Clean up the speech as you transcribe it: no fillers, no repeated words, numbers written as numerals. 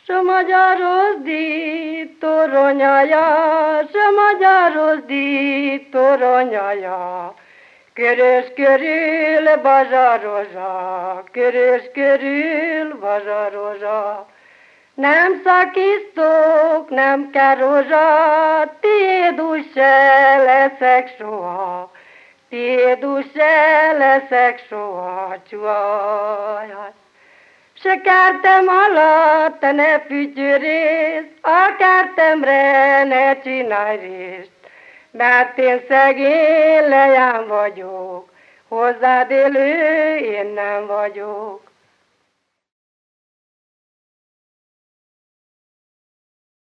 S a magyaros díj toronyaja, s a magyaros díj toronyaja. Körös körül bazsarozsa, körös körül bazsarozsa. Nem szakisztok, nem kell rózsa, tiéd úgy se leszek soha, tiéd úgy se leszek soha, csuhajaj. Se kertem alatt te ne fütyörész, a kertemre ne csinálj részt, mert én szegény leány vagyok, hozzád élő én nem vagyok.